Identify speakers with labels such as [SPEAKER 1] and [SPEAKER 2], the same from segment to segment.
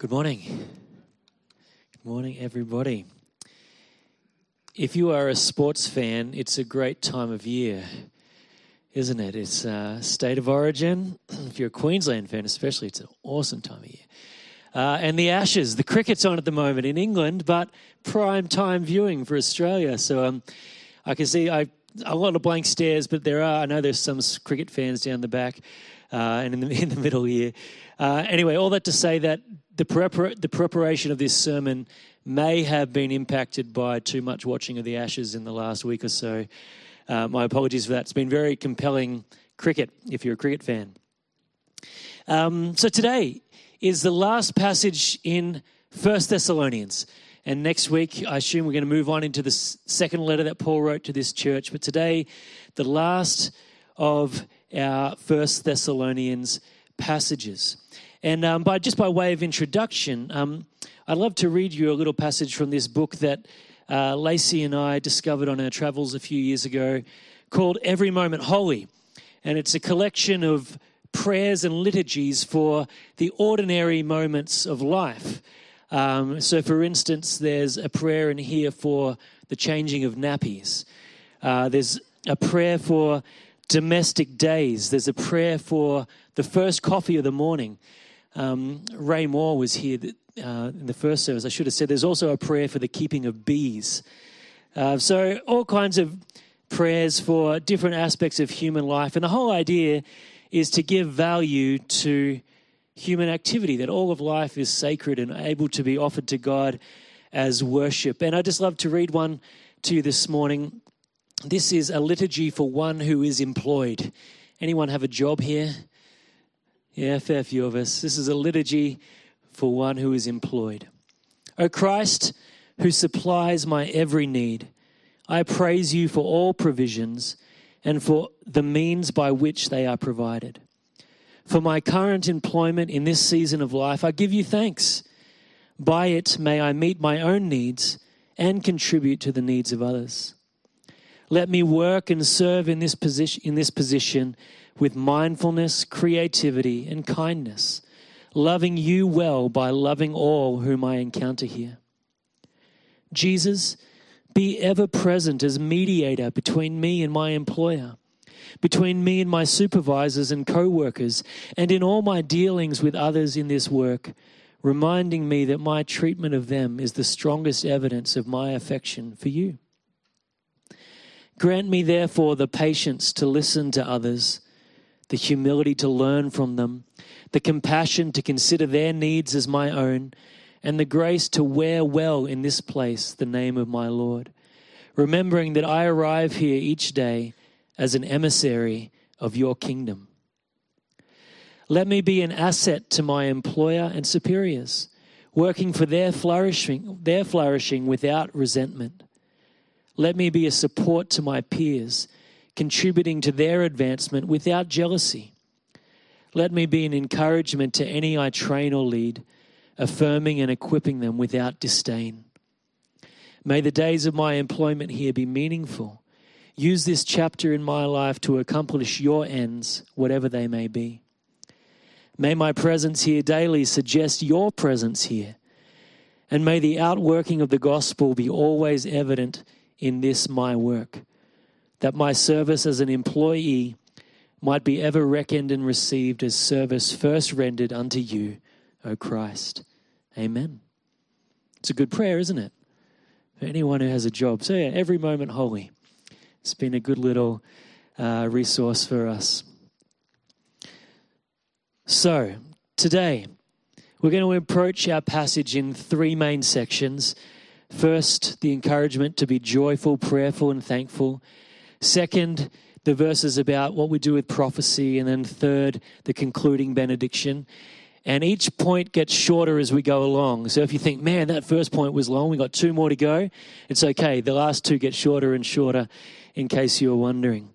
[SPEAKER 1] Good morning. Good morning, everybody. If you are a sports fan, it's a great time of year, isn't it? It's State of Origin. If you're a Queensland fan especially, it's an awesome time of year. And the Ashes, the cricket's on at the moment in England, but prime time viewing for Australia. So I can see a lot of blank stares, but I know there's some cricket fans down the back and in the middle here. Anyway, all that to say that the preparation of this sermon may have been impacted by too much watching of the Ashes in the last week or so. My apologies for that. It's been very compelling cricket, if you're a cricket fan. So today is the last passage in 1 Thessalonians. And next week, I assume we're going to move on into the second letter that Paul wrote to this church. But today, the last of our 1 Thessalonians passages. And by way of introduction, I'd love to read you a little passage from this book that Lacey and I discovered on our travels a few years ago called Every Moment Holy. And it's a collection of prayers and liturgies for the ordinary moments of life. So, for instance, there's a prayer in here for the changing of nappies. There's a prayer for domestic days. There's a prayer for the first coffee of the morning. Ray Moore was here in the first service. I should have said there's also a prayer for the keeping of bees. So all kinds of prayers for different aspects of human life. And the whole idea is to give value to human activity, that all of life is sacred and able to be offered to God as worship. And I'd just love to read one to you this morning. This is a liturgy for one who is employed. Anyone have a job here? Yeah, a fair few of us. This is a liturgy for one who is employed. O Christ, who supplies my every need, I praise you for all provisions and for the means by which they are provided. For my current employment in this season of life, I give you thanks. By it may I meet my own needs and contribute to the needs of others. Let me work and serve in this position with mindfulness, creativity, and kindness, loving you well by loving all whom I encounter here. Jesus, be ever present as mediator between me and my employer, between me and my supervisors and co-workers, and in all my dealings with others in this work, reminding me that my treatment of them is the strongest evidence of my affection for you. Grant me, therefore, the patience to listen to others, the humility to learn from them, the compassion to consider their needs as my own, and the grace to wear well in this place the name of my Lord, remembering that I arrive here each day as an emissary of your kingdom. Let me be an asset to my employer and superiors, working for their flourishing without resentment. Let me be a support to my peers, contributing to their advancement without jealousy. Let me be an encouragement to any I train or lead, affirming and equipping them without disdain. May the days of my employment here be meaningful. Use this chapter in my life to accomplish your ends, whatever they may be. May my presence here daily suggest your presence here, and may the outworking of the gospel be always evident in this my work, that my service as an employee might be ever reckoned and received as service first rendered unto you, O Christ. Amen. It's a good prayer, isn't it? For anyone who has a job. So yeah, every moment holy. It's been a good little resource for us. So today, we're going to approach our passage in three main sections. First, the encouragement to be joyful, prayerful, and thankful. Second, the verses about what we do with prophecy. And then third, the concluding benediction. And each point gets shorter as we go along. So if you think, man, that first point was long, we got two more to go, it's okay. The last two get shorter and shorter, in case you were wondering.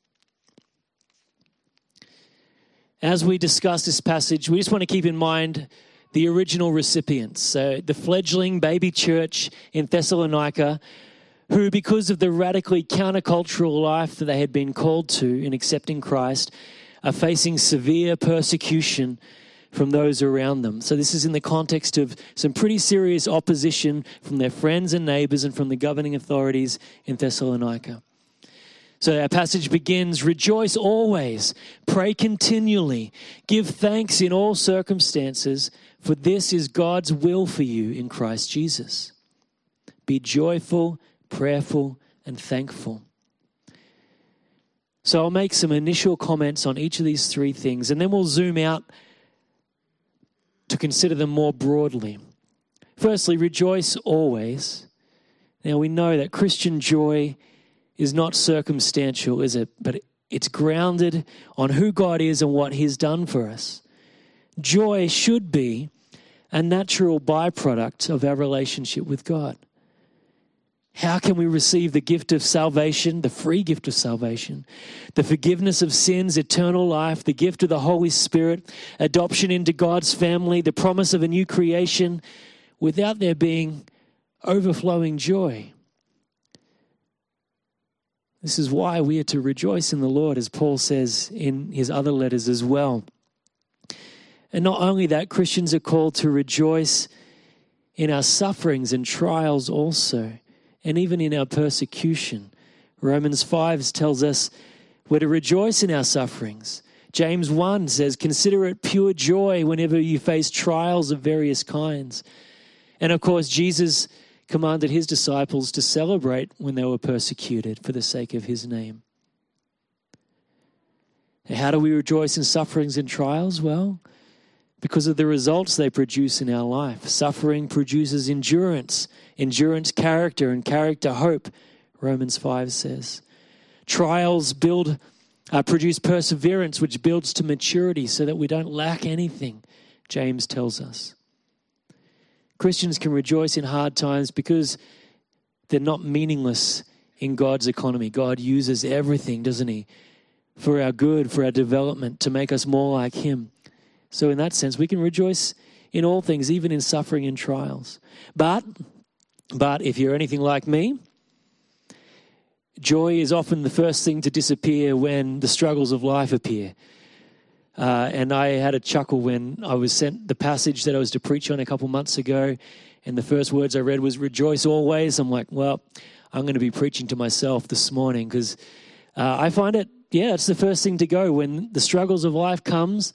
[SPEAKER 1] As we discuss this passage, we just want to keep in mind the original recipients. So the fledgling baby church in Thessalonica, who, because of the radically countercultural life that they had been called to in accepting Christ, are facing severe persecution from those around them. So this is in the context of some pretty serious opposition from their friends and neighbors and from the governing authorities in Thessalonica. So our passage begins, rejoice always, pray continually, give thanks in all circumstances, for this is God's will for you in Christ Jesus. Be joyful, prayerful, and thankful. So I'll make some initial comments on each of these three things, and then we'll zoom out to consider them more broadly. Firstly, rejoice always. Now we know that Christian joy is not circumstantial, is it? But it's grounded on who God is and what He's done for us. Joy should be a natural byproduct of our relationship with God. How can we receive the gift of salvation, the free gift of salvation, the forgiveness of sins, eternal life, the gift of the Holy Spirit, adoption into God's family, the promise of a new creation, without there being overflowing joy? This is why we are to rejoice in the Lord, as Paul says in his other letters as well. And not only that, Christians are called to rejoice in our sufferings and trials also, and even in our persecution. Romans 5 tells us we're to rejoice in our sufferings. James 1 says, consider it pure joy whenever you face trials of various kinds. And of course, Jesus commanded his disciples to celebrate when they were persecuted for the sake of his name. How do we rejoice in sufferings and trials? Well, because of the results they produce in our life. Suffering produces endurance, endurance character, and character hope, Romans 5 says. Trials produce perseverance, which builds to maturity so that we don't lack anything, James tells us. Christians can rejoice in hard times because they're not meaningless in God's economy. God uses everything, doesn't he, for our good, for our development, to make us more like him. So in that sense, we can rejoice in all things, even in suffering and trials. But if you're anything like me, joy is often the first thing to disappear when the struggles of life appear. And I had a chuckle when I was sent the passage that I was to preach on a couple months ago, and the first words I read was rejoice always. I'm like, well, I'm going to be preaching to myself this morning because I find it's the first thing to go. When the struggles of life comes,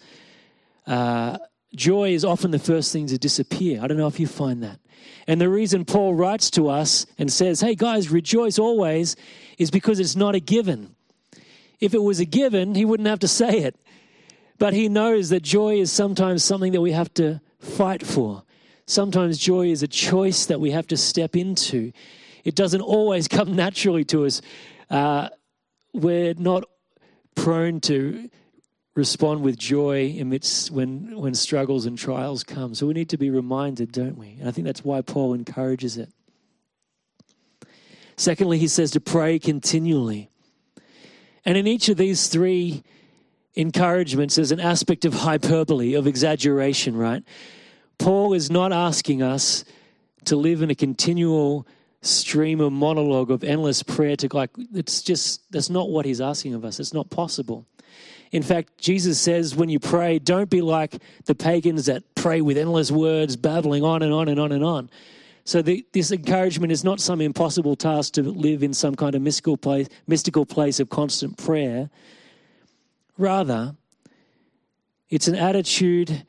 [SPEAKER 1] joy is often the first thing to disappear. I don't know if you find that. And the reason Paul writes to us and says, hey guys, rejoice always, is because it's not a given. If it was a given, he wouldn't have to say it. But he knows that joy is sometimes something that we have to fight for. Sometimes joy is a choice that we have to step into. It doesn't always come naturally to us. We're not prone to respond with joy amidst when struggles and trials come. So we need to be reminded, don't we? And I think that's why Paul encourages it. Secondly, he says to pray continually. And in each of these three encouragements, there's an aspect of hyperbole, of exaggeration, right? Paul is not asking us to live in a continual stream of monologue of endless prayer that's not what he's asking of us. It's not possible. In fact, Jesus says when you pray, don't be like the pagans that pray with endless words, babbling on and on and on and on. So this encouragement is not some impossible task to live in some kind of mystical place of constant prayer. Rather, it's an attitude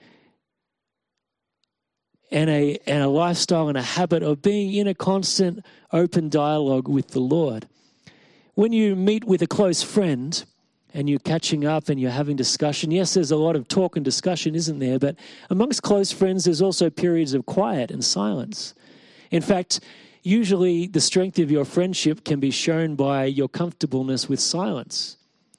[SPEAKER 1] and a lifestyle and a habit of being in a constant open dialogue with the Lord. When you meet with a close friend and you're catching up and you're having discussion, yes, there's a lot of talk and discussion, isn't there? But amongst close friends, there's also periods of quiet and silence. In fact, usually the strength of your friendship can be shown by your comfortableness with silence.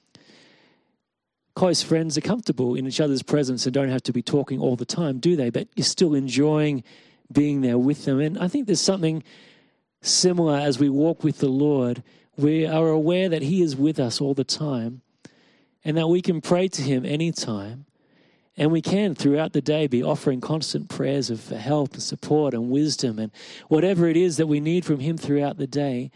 [SPEAKER 1] Close friends are comfortable in each other's presence and don't have to be talking all the time, do they? But you're still enjoying being there with them. And I think there's something similar as we walk with the Lord. We are aware that he is with us all the time and that we can pray to him anytime. And we can, throughout the day, be offering constant prayers of help and support and wisdom and whatever it is that we need from him throughout the day.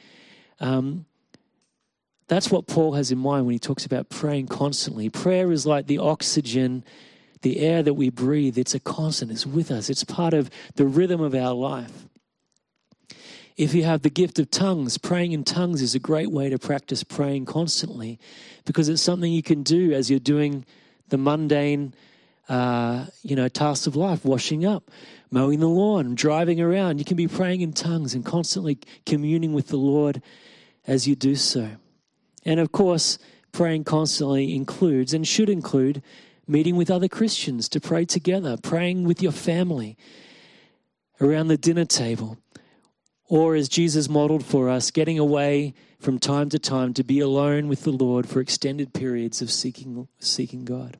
[SPEAKER 1] That's what Paul has in mind when he talks about praying constantly. Prayer is like the oxygen the air that we breathe, it's a constant, it's with us, it's part of the rhythm of our life. If you have the gift of tongues, praying in tongues is a great way to practice praying constantly, because it's something you can do as you're doing the mundane, tasks of life, washing up, mowing the lawn, driving around. You can be praying in tongues and constantly communing with the Lord as you do so. And of course, praying constantly includes and should include meeting with other Christians to pray together, praying with your family around the dinner table. Or as Jesus modeled for us, getting away from time to time to be alone with the Lord for extended periods of seeking God.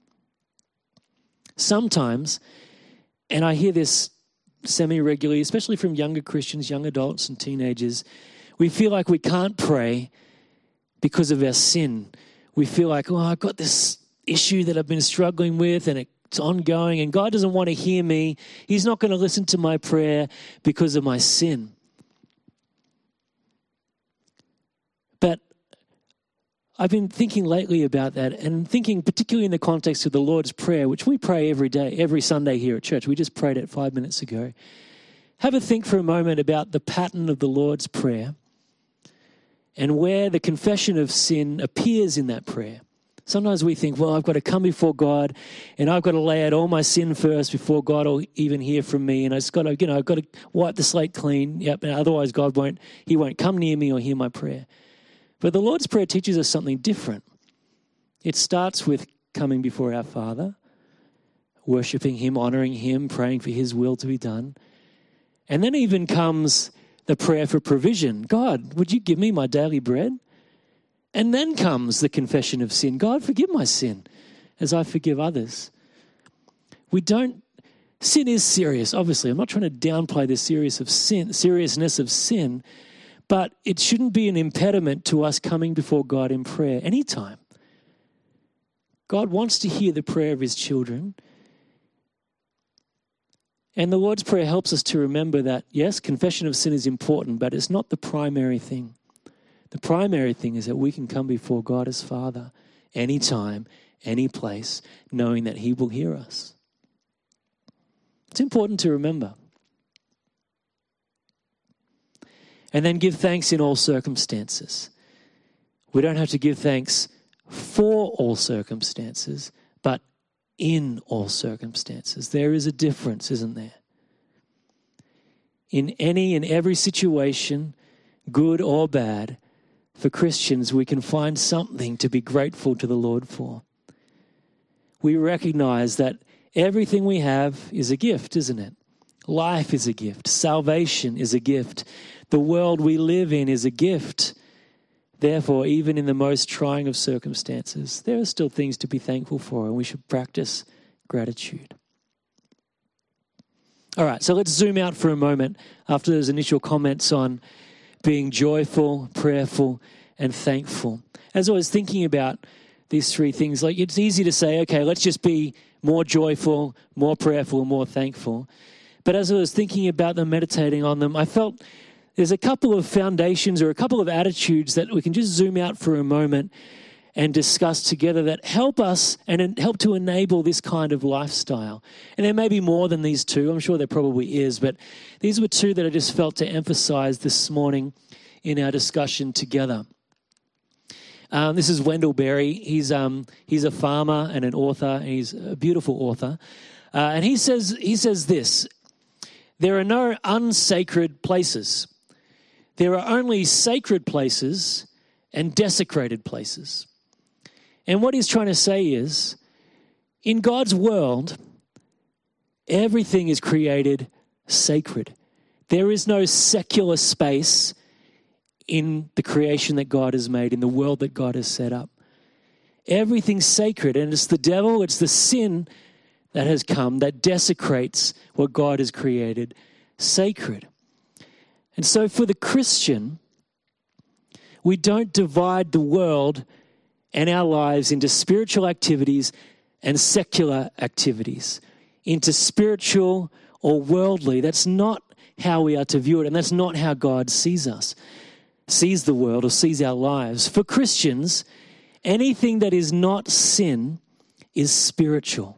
[SPEAKER 1] Sometimes, and I hear this semi-regularly, especially from younger Christians, young adults and teenagers, we feel like we can't pray because of our sin. We feel like, I've got this issue that I've been struggling with and it's ongoing and God doesn't want to hear me. He's not going to listen to my prayer because of my sin. But I've been thinking lately about that and thinking particularly in the context of the Lord's Prayer, which we pray every day, every Sunday here at church. We just prayed it 5 minutes ago. Have a think for a moment about the pattern of the Lord's Prayer and where the confession of sin appears in that prayer. Sometimes we think, I've got to come before God and I've got to lay out all my sin first before God will even hear from me. And I've got to wipe the slate clean. Yep, and otherwise God won't come near me or hear my prayer. But the Lord's Prayer teaches us something different. It starts with coming before our Father, worshiping Him, honoring Him, praying for His will to be done. And then even comes the prayer for provision. God, would you give me my daily bread? And then comes the confession of sin. God, forgive my sin as I forgive others. Sin is serious, obviously. I'm not trying to downplay the seriousness of sin, but it shouldn't be an impediment to us coming before God in prayer anytime. God wants to hear the prayer of His children. And the Lord's Prayer helps us to remember that, yes, confession of sin is important, but it's not the primary thing. The primary thing is that we can come before God as Father anytime, any place, knowing that He will hear us. It's important to remember. And then give thanks in all circumstances. We don't have to give thanks for all circumstances, but in all circumstances. There is a difference, isn't there? In any and every situation, good or bad, for Christians, we can find something to be grateful to the Lord for. We recognize that everything we have is a gift, isn't it? Life is a gift. Salvation is a gift. The world we live in is a gift. Therefore, even in the most trying of circumstances, there are still things to be thankful for, and we should practice gratitude. All right, so let's zoom out for a moment after those initial comments on being joyful, prayerful, and thankful. As I was thinking about these three things, it's easy to say, okay, let's just be more joyful, more prayerful, more thankful. But as I was thinking about them, meditating on them, I felt there's a couple of foundations or a couple of attitudes that we can just zoom out for a moment and discuss together that help us and help to enable this kind of lifestyle. And there may be more than these two. I'm sure there probably is, but these were two that I just felt to emphasize this morning in our discussion together. This is Wendell Berry. He's a farmer and an author, and he's a beautiful author. And he says this: there are no unsacred places. There are only sacred places and desecrated places. And what he's trying to say is, in God's world, everything is created sacred. There is no secular space in the creation that God has made, in the world that God has set up. Everything's sacred, and it's the devil, it's the sin that has come that desecrates what God has created sacred. And so for the Christian, we don't divide the world and our lives into spiritual activities and secular activities, into spiritual or worldly. That's not how we are to view it, and that's not how God sees us, sees the world or sees our lives. For Christians, anything that is not sin is spiritual.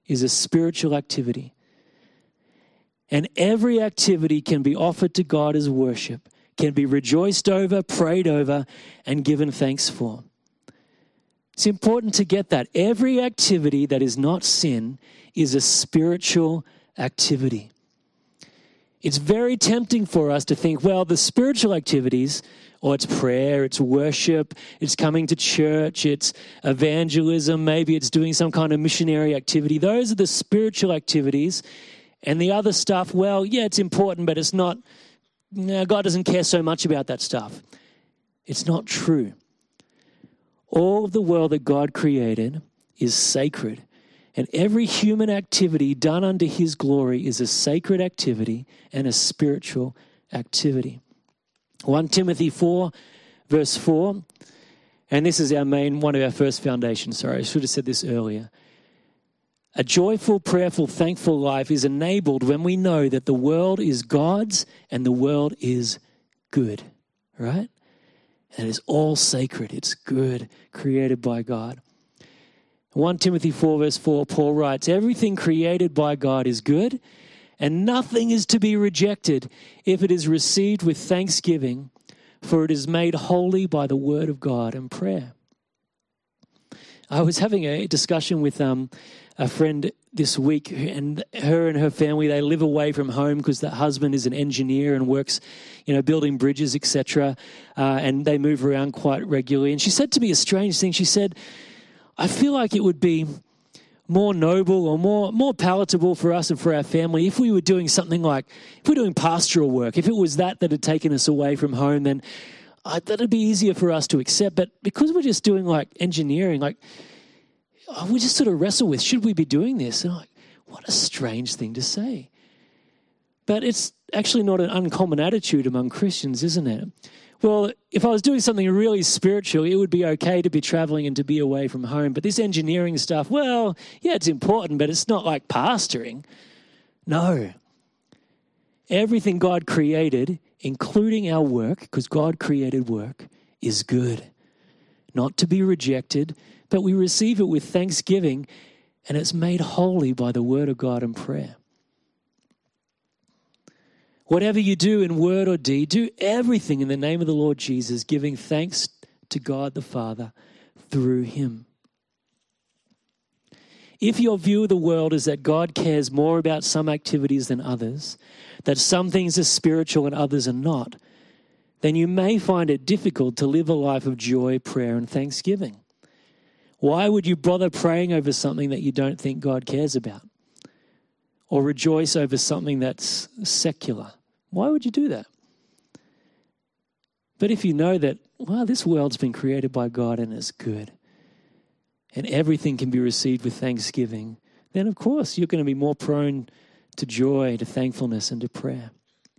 [SPEAKER 1] is a spiritual activity. And every activity can be offered to God as worship, can be rejoiced over, prayed over, and given thanks for. It's important to get that. Every activity that is not sin is a spiritual activity. It's very tempting for us to think, well, the spiritual activities, or it's prayer, it's worship, it's coming to church, it's evangelism, maybe it's doing some kind of missionary activity. Those are the spiritual activities. And the other stuff, well, yeah, it's important, but it's not, God doesn't care so much about that stuff. It's not true. All of the world that God created is sacred. And every human activity done unto his glory is a sacred activity and a spiritual activity. 1 Timothy 4, verse 4, and this is one of our first foundations. Sorry, I should have said this earlier. A joyful, prayerful, thankful life is enabled when we know that the world is God's and the world is good, right? And it's all sacred. It's good, created by God. 1 Timothy 4, verse 4, Paul writes, everything created by God is good, and nothing is to be rejected if it is received with thanksgiving, for it is made holy by the word of God and prayer. I was having a discussion with a friend this week, and her family, they live away from home because the husband is an engineer and works, building bridges, etc. And they move around quite regularly. And she said to me a strange thing. She said, I feel like it would be more noble or more palatable for us and for our family if we were doing something like, if we're doing pastoral work, if it was that had taken us away from home, then that'd be easier for us to accept. But because we're just doing like engineering, we just sort of wrestle with, should we be doing this? And I'm like, what a strange thing to say. But it's actually not an uncommon attitude among Christians, isn't it? Well, if I was doing something really spiritual, it would be okay to be traveling and to be away from home. But this engineering stuff, well, yeah, it's important, but it's not like pastoring. No. Everything God created, including our work, because God created work, is good. Not to be rejected, but we receive it with thanksgiving, and it's made holy by the word of God and prayer. Whatever you do in word or deed, do everything in the name of the Lord Jesus, giving thanks to God the Father through him. If your view of the world is that God cares more about some activities than others, that some things are spiritual and others are not, then you may find it difficult to live a life of joy, prayer, and thanksgiving. Why would you bother praying over something that you don't think God cares about? Or rejoice over something that's secular? Why would you do that? But if you know that, well, this world's been created by God and is good, and everything can be received with thanksgiving, then of course you're going to be more prone to joy, to thankfulness, and to prayer.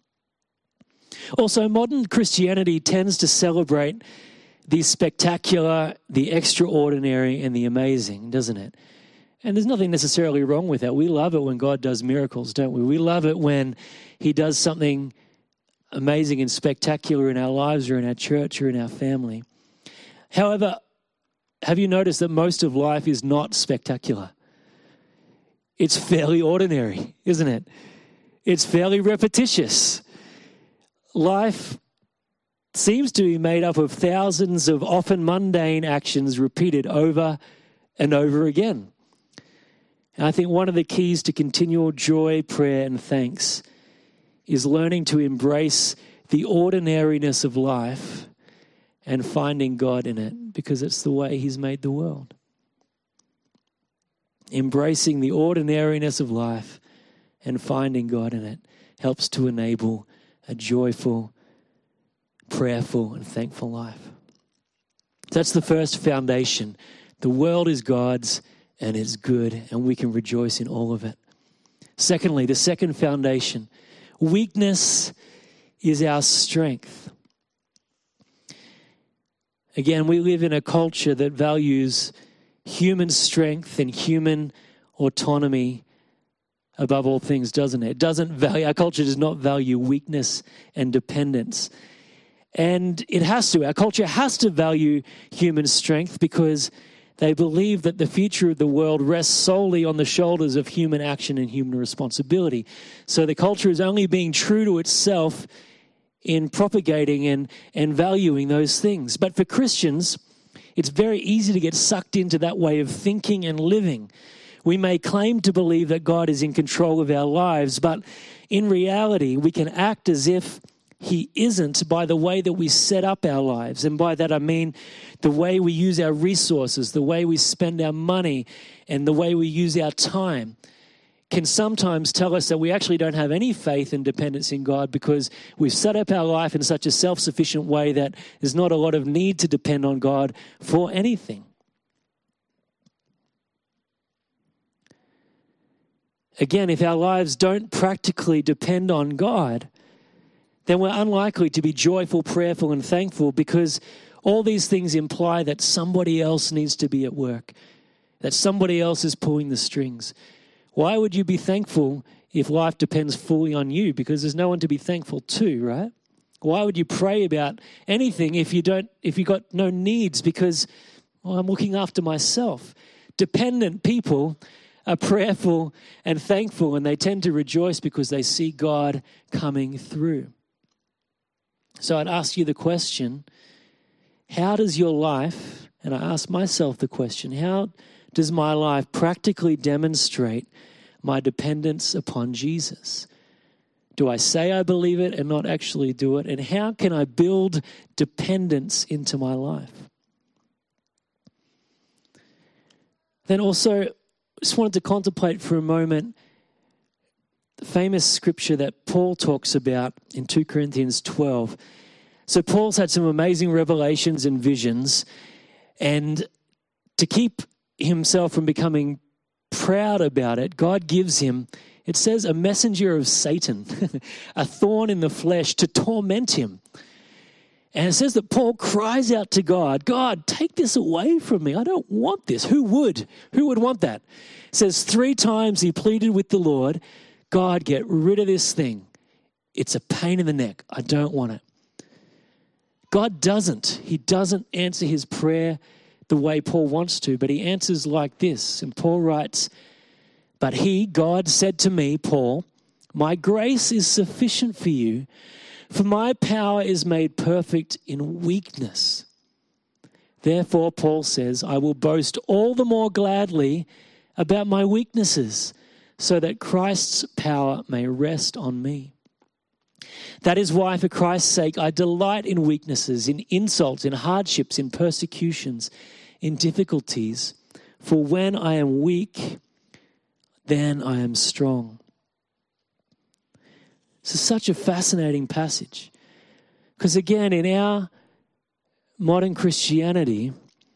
[SPEAKER 1] Also, modern Christianity tends to celebrate the spectacular, the extraordinary, and the amazing, doesn't it? And there's nothing necessarily wrong with that. We love it when God does miracles, don't we? We love it when he does something amazing and spectacular in our lives or in our church or in our family. However, have you noticed that most of life is not spectacular? It's fairly ordinary, isn't it? It's fairly repetitious. Life seems to be made up of thousands of often mundane actions repeated over and over again. And I think one of the keys to continual joy, prayer, and thanks is learning to embrace the ordinariness of life and finding God in it, because it's the way he's made the world. Embracing the ordinariness of life and finding God in it helps to enable a joyful, prayerful, and thankful life. That's the first foundation. The world is God's and it's good, and we can rejoice in all of it. Secondly, the second foundation, weakness is our strength. Again, we live in a culture that values human strength and human autonomy above all things, doesn't it? Our culture does not value weakness and dependence. And it has to. Our culture has to value human strength because They believe that the future of the world rests solely on the shoulders of human action and human responsibility. So the culture is only being true to itself in propagating and valuing those things. But for Christians, it's very easy to get sucked into that way of thinking and living. We may claim to believe that God is in control of our lives, but in reality, we can act as if He isn't by the way that we set up our lives. And by that I mean the way we use our resources, the way we spend our money, and the way we use our time can sometimes tell us that we actually don't have any faith and dependence in God because we've set up our life in such a self-sufficient way that there's not a lot of need to depend on God for anything. Again, if our lives don't practically depend on God, then we're unlikely to be joyful, prayerful, and thankful because all these things imply that somebody else needs to be at work, that somebody else is pulling the strings. Why would you be thankful if life depends fully on you? Because there's no one to be thankful to, right? Why would you pray about anything if you got no needs? Because, well, I'm looking after myself. Dependent people are prayerful and thankful, and they tend to rejoice because they see God coming through. So I'd ask you the question, how does your life, and I ask myself the question, how does my life practically demonstrate my dependence upon Jesus? Do I say I believe it and not actually do it? And how can I build dependence into my life? Then also, just wanted to contemplate for a moment the famous scripture that Paul talks about in 2 Corinthians 12. So Paul's had some amazing revelations and visions, and to keep himself from becoming proud about it, God gives him, it says, a messenger of Satan, a thorn in the flesh to torment him. And it says that Paul cries out to God, God, take this away from me. I don't want this. Who would? Who would want that? It says 3 times he pleaded with the Lord, God, get rid of this thing. It's a pain in the neck. I don't want it. God doesn't. He doesn't answer his prayer the way Paul wants to, but he answers like this. And Paul writes, but he, God, said to me, Paul, my grace is sufficient for you, for my power is made perfect in weakness. Therefore, Paul says, I will boast all the more gladly about my weaknesses, so that Christ's power may rest on me. That is why, for Christ's sake, I delight in weaknesses, in insults, in hardships, in persecutions, in difficulties. For when I am weak, then I am strong. This is such a fascinating passage. Because again, in our modern Christianity,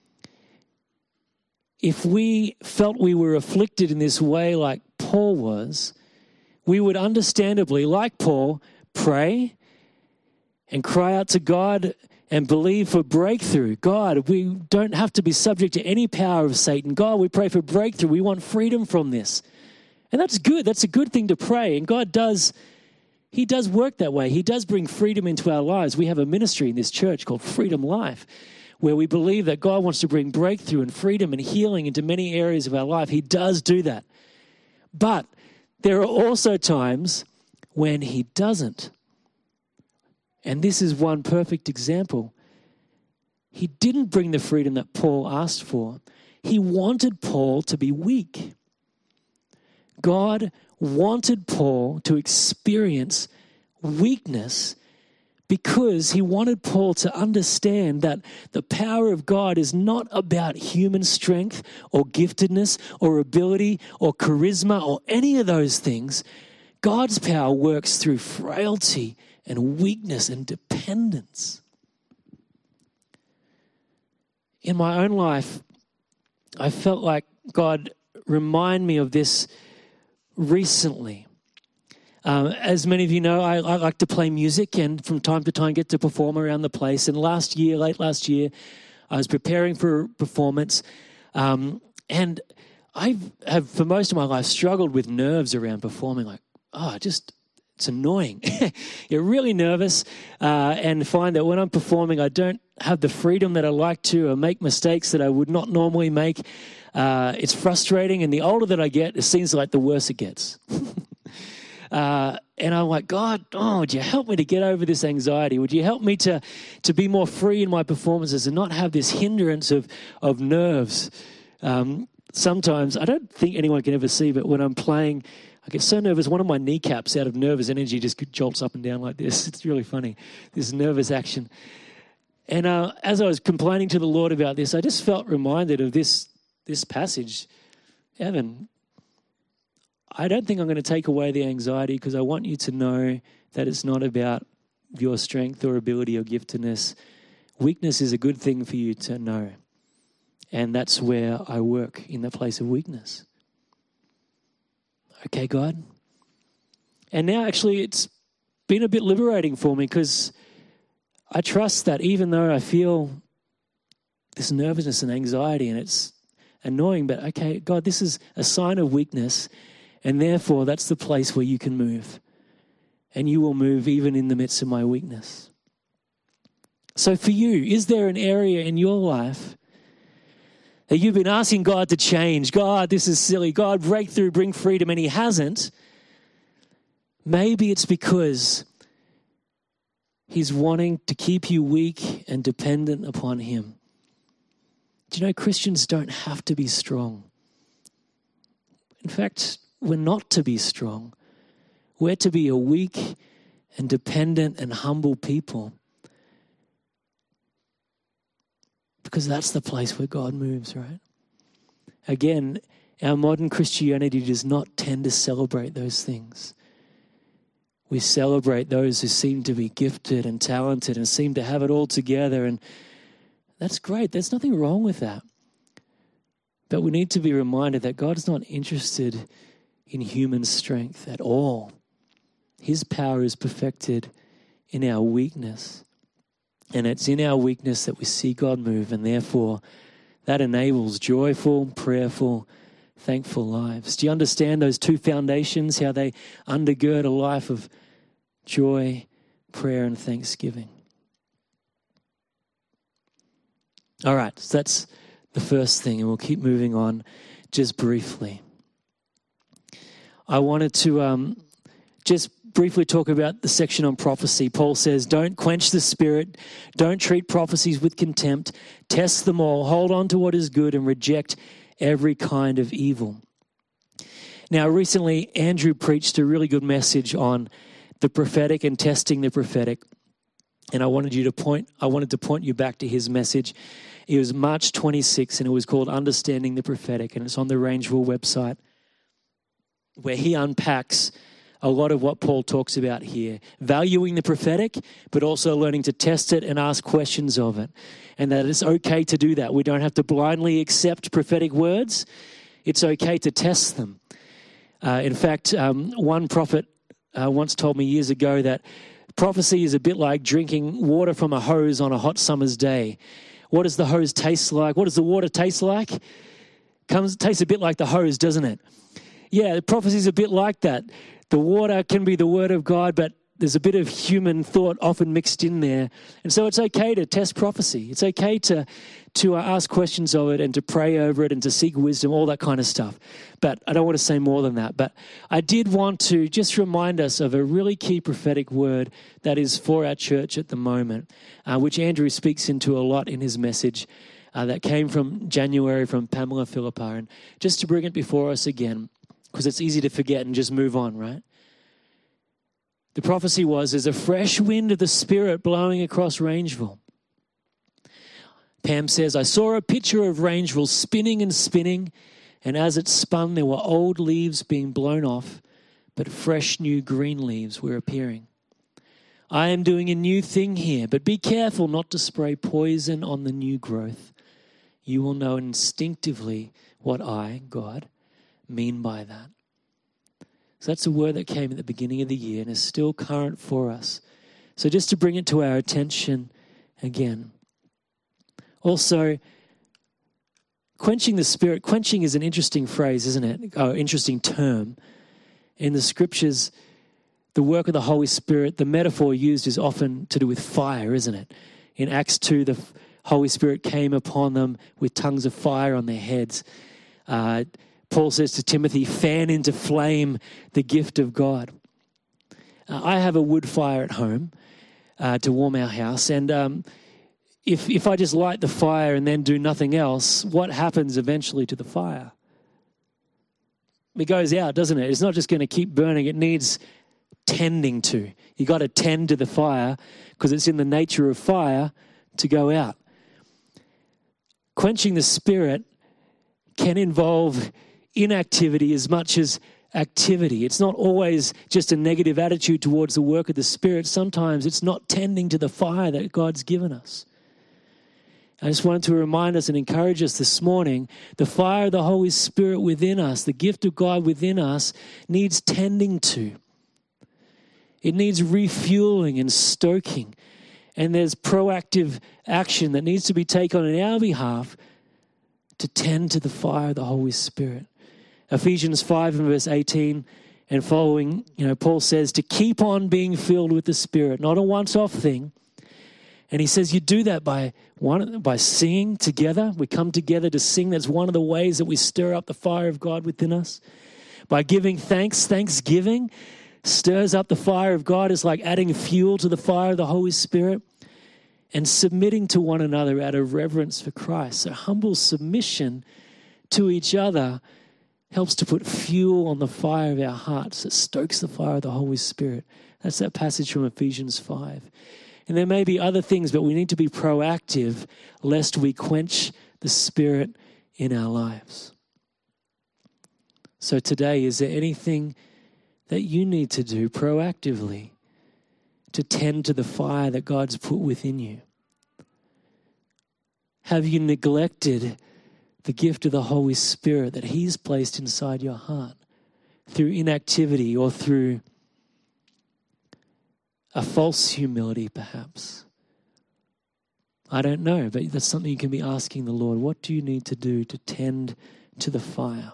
[SPEAKER 1] if we felt we were afflicted in this way like Paul was, we would understandably, like Paul, pray and cry out to God and believe for breakthrough. God, we don't have to be subject to any power of Satan. God, we pray for breakthrough. We want freedom from this. And that's good. That's a good thing to pray. And God does, he does work that way. He does bring freedom into our lives. We have a ministry in this church called Freedom Life, where we believe that God wants to bring breakthrough and freedom and healing into many areas of our life. He does do that. But there are also times when he doesn't. And this is one perfect example. He didn't bring the freedom that Paul asked for. He wanted Paul to be weak. God wanted Paul to experience weakness because he wanted Paul to understand that the power of God is not about human strength or giftedness or ability or charisma or any of those things. God's power works through frailty and weakness and dependence. In my own life, I felt like God reminded me of this recently. As many of you know, I like to play music and from time to time get to perform around the place. And late last year, I was preparing for a performance. And I have, for most of my life, struggled with nerves around performing. Like, It's annoying. You're really nervous and find that when I'm performing, I don't have the freedom that I like to, or make mistakes that I would not normally make. It's frustrating, and the older that I get, it seems like the worse it gets. And I'm like, God, would you help me to get over this anxiety? Would you help me to be more free in my performances and not have this hindrance of nerves? Sometimes, I don't think anyone can ever see, but when I'm playing, I get so nervous, one of my kneecaps out of nervous energy just jolts up and down like this. It's really funny, this nervous action. And as I was complaining to the Lord about this, I just felt reminded of this passage. Evan, I don't think I'm going to take away the anxiety, because I want you to know that it's not about your strength or ability or giftedness. Weakness is a good thing for you to know. And that's where I work, in the place of weakness. Okay, God. And now actually it's been a bit liberating for me, because I trust that even though I feel this nervousness and anxiety and it's annoying, but okay, God, this is a sign of weakness, and therefore that's the place where you can move. And you will move even in the midst of my weakness. So for you, is there an area in your life that you've been asking God to change? God, this is silly. God, breakthrough, bring freedom, and he hasn't. Maybe it's because he's wanting to keep you weak and dependent upon him. Do you know, Christians don't have to be strong. In fact, we're not to be strong. We're to be a weak and dependent and humble people. Because that's the place where God moves, right? Again, our modern Christianity does not tend to celebrate those things. We celebrate those who seem to be gifted and talented and seem to have it all together. And that's great. There's nothing wrong with that. But we need to be reminded that God's not interested in human strength at all. His power is perfected in our weakness. And it's in our weakness that we see God move, and therefore that enables joyful, prayerful, thankful lives. Do you understand those two foundations, how they undergird a life of joy, prayer, and thanksgiving? All right, so that's the first thing, and we'll keep moving on just briefly. I wanted to just briefly talk about the section on prophecy. Paul says, don't quench the spirit, don't treat prophecies with contempt, test them all, hold on to what is good, and reject every kind of evil. Now, recently, Andrew preached a really good message on the prophetic and testing the prophetic, and I wanted to point you back to his message. It was March 26, and it was called Understanding the Prophetic, and it's on the Rangeville website, where he unpacks a lot of what Paul talks about here. Valuing the prophetic, but also learning to test it and ask questions of it. And that it's okay to do that. We don't have to blindly accept prophetic words. It's okay to test them. In fact, one prophet once told me years ago that prophecy is a bit like drinking water from a hose on a hot summer's day. What does the hose taste like? What does the water taste like? Tastes a bit like the hose, doesn't it? Yeah, prophecy is a bit like that. The water can be the word of God, but there's a bit of human thought often mixed in there. And so it's okay to test prophecy. It's okay to ask questions of it and to pray over it and to seek wisdom, all that kind of stuff. But I don't want to say more than that. But I did want to just remind us of a really key prophetic word that is for our church at the moment, which Andrew speaks into a lot in his message that came from January from Pamela Philippa. And just to bring it before us again, because it's easy to forget and just move on, right? The prophecy was, there's a fresh wind of the Spirit blowing across Rangeville. Pam says, I saw a picture of Rangeville spinning and spinning, and as it spun, there were old leaves being blown off, but fresh new green leaves were appearing. I am doing a new thing here, but be careful not to spray poison on the new growth. You will know instinctively what I, God, mean by that. So that's a word that came at the beginning of the year and is still current for us. So just to bring it to our attention again. Also, quenching the spirit. Quenching is an interesting phrase, isn't it? Oh, interesting term. In the scriptures, the work of the Holy Spirit, the metaphor used is often to do with fire, isn't it? In Acts 2, the Holy Spirit came upon them with tongues of fire on their heads. Paul says to Timothy, fan into flame the gift of God. I have a wood fire at home to warm our house, and if I just light the fire and then do nothing else, what happens eventually to the fire? It goes out, doesn't it? It's not just going to keep burning. It needs tending to. You got to tend to the fire because it's in the nature of fire to go out. Quenching the Spirit can involve inactivity as much as activity. It's not always just a negative attitude towards the work of the Spirit. Sometimes it's not tending to the fire that God's given us. I just wanted to remind us and encourage us this morning, the fire of the Holy Spirit within us, the gift of God within us, needs tending to. It needs refueling and stoking. And there's proactive action that needs to be taken on our behalf to tend to the fire of the Holy Spirit. Ephesians 5 and verse 18 and following, Paul says to keep on being filled with the Spirit, not a once-off thing. And he says you do that by singing together. We come together to sing. That's one of the ways that we stir up the fire of God within us. By giving thanks, thanksgiving stirs up the fire of God. It's like adding fuel to the fire of the Holy Spirit. And submitting to one another out of reverence for Christ. So humble submission to each other helps to put fuel on the fire of our hearts. It stokes the fire of the Holy Spirit. That's that passage from Ephesians 5. And there may be other things, but we need to be proactive lest we quench the Spirit in our lives. So today, is there anything that you need to do proactively to tend to the fire that God's put within you? Have you neglected the gift of the Holy Spirit that He's placed inside your heart through inactivity or through a false humility perhaps? I don't know, but that's something you can be asking the Lord. What do you need to do to tend to the fire?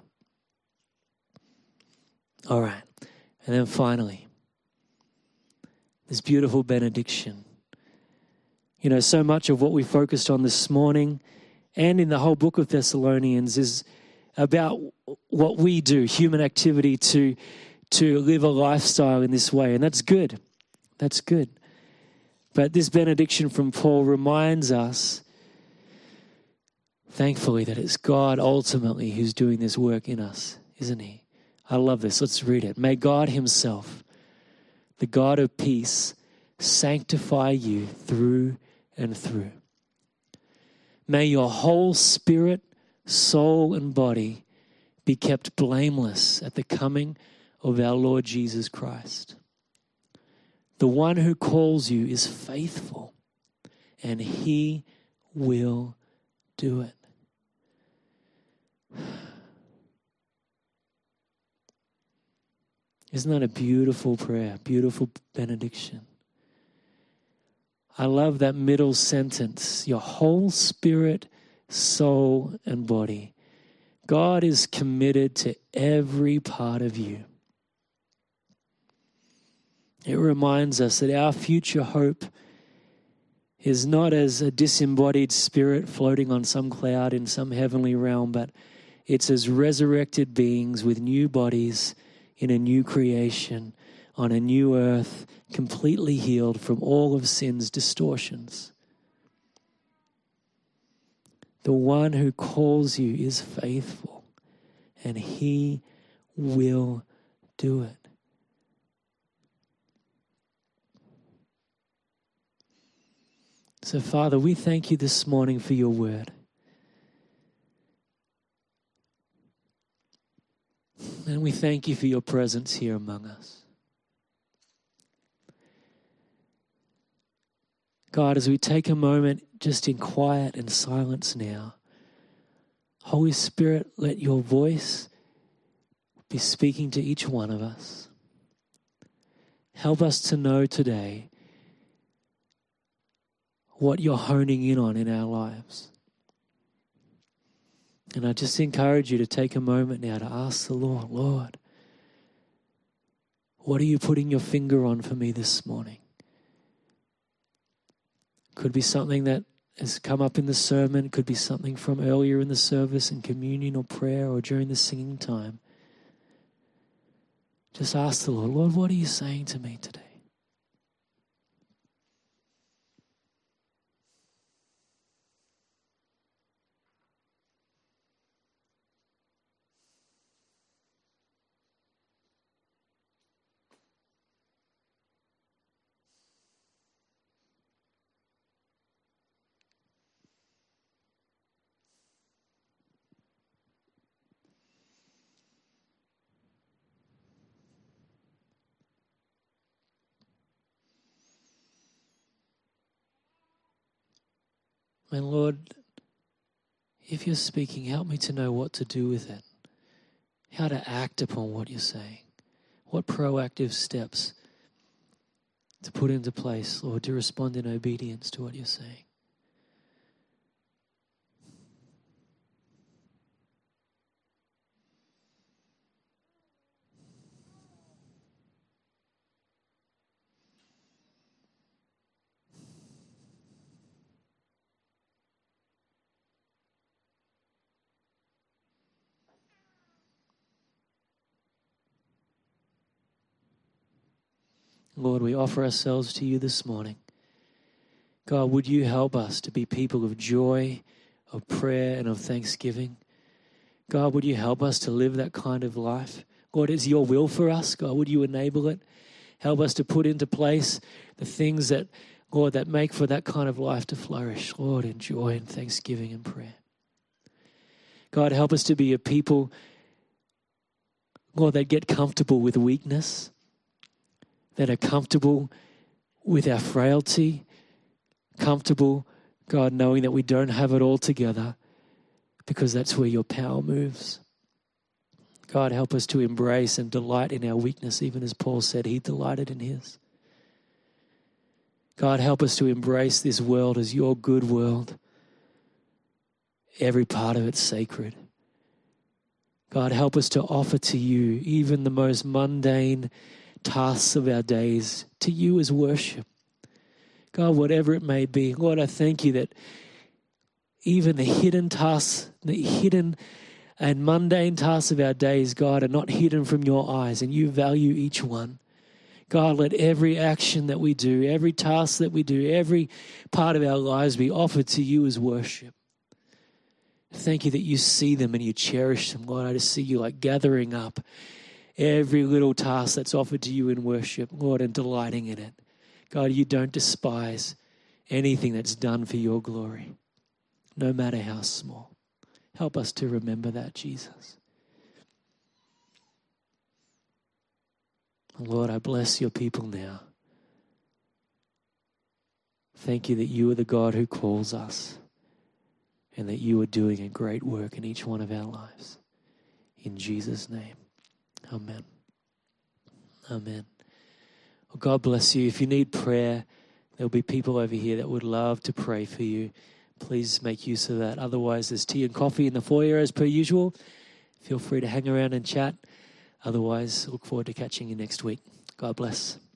[SPEAKER 1] All right. And then finally, this beautiful benediction. So much of what we focused on this morning and in the whole book of Thessalonians is about what we do, human activity to live a lifestyle in this way. And that's good. That's good. But this benediction from Paul reminds us, thankfully, that it's God ultimately who's doing this work in us, isn't He? I love this. Let's read it. May God Himself, the God of peace, sanctify you through and through. May your whole spirit, soul, and body be kept blameless at the coming of our Lord Jesus Christ. The one who calls you is faithful, and He will do it. Isn't that a beautiful prayer, beautiful benediction? I love that middle sentence, your whole spirit, soul, and body. God is committed to every part of you. It reminds us that our future hope is not as a disembodied spirit floating on some cloud in some heavenly realm, but it's as resurrected beings with new bodies in a new creation, on a new earth, completely healed from all of sin's distortions. The one who calls you is faithful, and He will do it. So, Father, we thank you this morning for your word. And we thank you for your presence here among us. God, as we take a moment just in quiet and silence now, Holy Spirit, let your voice be speaking to each one of us. Help us to know today what you're honing in on in our lives. And I just encourage you to take a moment now to ask the Lord, What are you putting your finger on for me this morning? Could be something that has come up in the sermon. Could be something from earlier in the service in communion or prayer or during the singing time. Just ask the Lord, Lord, what are you saying to me today? And Lord, if you're speaking, help me to know what to do with it, how to act upon what you're saying, what proactive steps to put into place, Lord, to respond in obedience to what you're saying. Lord, we offer ourselves to you this morning. God, would you help us to be people of joy, of prayer, and of thanksgiving? God, would you help us to live that kind of life? Lord, it's your will for us. God, would you enable it? Help us to put into place the things that, Lord, that make for that kind of life to flourish. Lord, in joy and thanksgiving and prayer. God, help us to be a people, Lord, that get comfortable with weakness, that are comfortable with our frailty, comfortable, God, knowing that we don't have it all together, because that's where your power moves. God, help us to embrace and delight in our weakness, even as Paul said he delighted in his. God, help us to embrace this world as your good world. Every part of it's sacred. God, help us to offer to you even the most mundane tasks of our days to you as worship. God, whatever it may be, Lord, I thank you that even the hidden tasks, the hidden and mundane tasks of our days, God, are not hidden from your eyes, and you value each one. God, let every action that we do, every task that we do, every part of our lives be offered to you as worship. Thank you that you see them and you cherish them. Lord, I just see you like gathering up every little task that's offered to you in worship, Lord, and delighting in it. God, you don't despise anything that's done for your glory, no matter how small. Help us to remember that, Jesus. Lord, I bless your people now. Thank you that you are the God who calls us and that you are doing a great work in each one of our lives. In Jesus' name. Amen. Amen. Well, God bless you. If you need prayer, there'll be people over here that would love to pray for you. Please make use of that. Otherwise, there's tea and coffee in the foyer as per usual. Feel free to hang around and chat. Otherwise, look forward to catching you next week. God bless.